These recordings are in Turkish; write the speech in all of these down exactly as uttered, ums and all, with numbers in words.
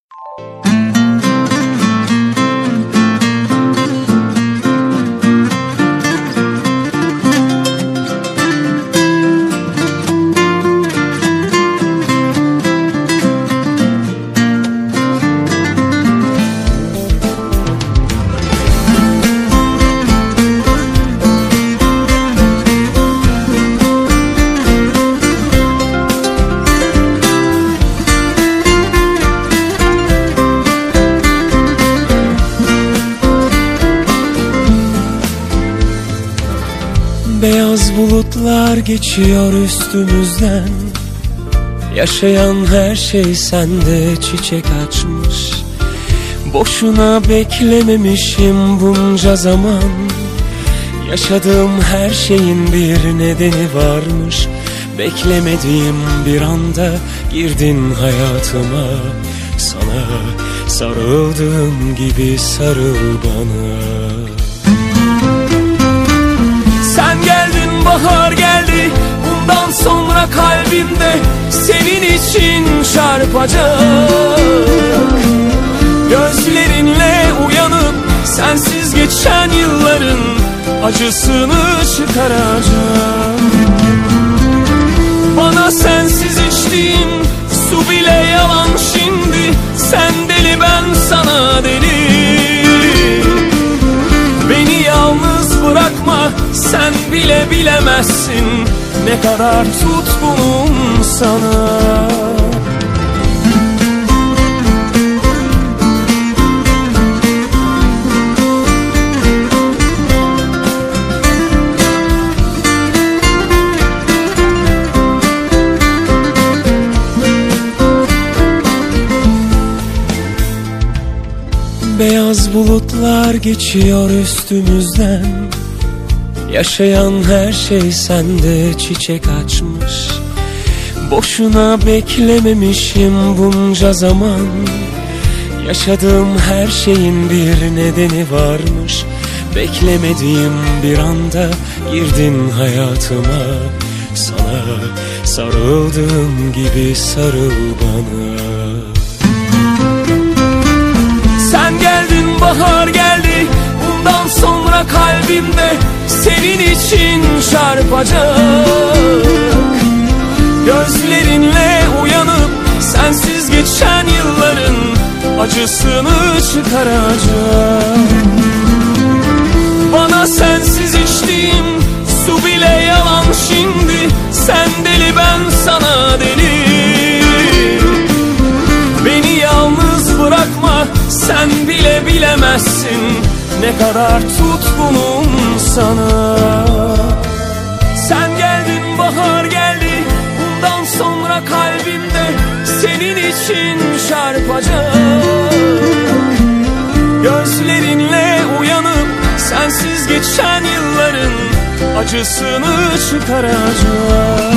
Beyaz bulutlar geçiyor üstümüzden. Yaşayan her şey sende çiçek açmış. Boşuna beklememişim bunca zaman. Yaşadığım her şeyin bir nedeni varmış. Beklemediğim bir anda girdin hayatıma. Sana sarıldığım gibi sarıl bana. Sen geldin, bahar geldi. Bundan sonra kalbimde senin için çarpacak. Gözlerinle uyanıp sensiz geçen yılların acısını çıkaracak. Bana sensiz içtiğim su bile yalan şimdi. Sen deli, ben sana deli. Beni yalnız bırakma, sen bile bilemezsin ne kadar tutkunum sana. Beyaz bulutlar geçiyor üstümüzden. Yaşayan her şey sende çiçek açmış. Boşuna beklememişim bunca zaman. Yaşadığım her şeyin bir nedeni varmış. Beklemediğim bir anda girdin hayatıma. Sana sarıldığım gibi sarıl bana. Sen geldin, bahar geldi. Bundan sonra kalbimde senin için çarpacak. Gözlerinle uyanıp sensiz geçen yılların acısını çıkaracak. Bana sensiz içtiğim su bile yalan şimdi. Sen deli, ben sana deli. Beni yalnız bırakma, sen bile bilemezsin ne kadar tutkunum sana. Sen geldin, bahar geldi. Bundan sonra kalbimde senin için çarpacak. Gözlerinle uyanıp sensiz geçen yılların acısını çıkaracak.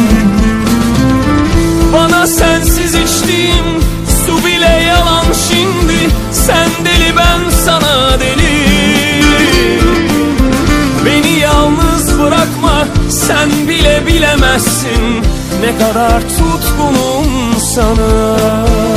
Bana sensiz içtiğim su bile yalan şimdi. Sen deli, ben sana deli. Beni yalnız bırakma, sen bile bilemezsin ne kadar tutkunum sana.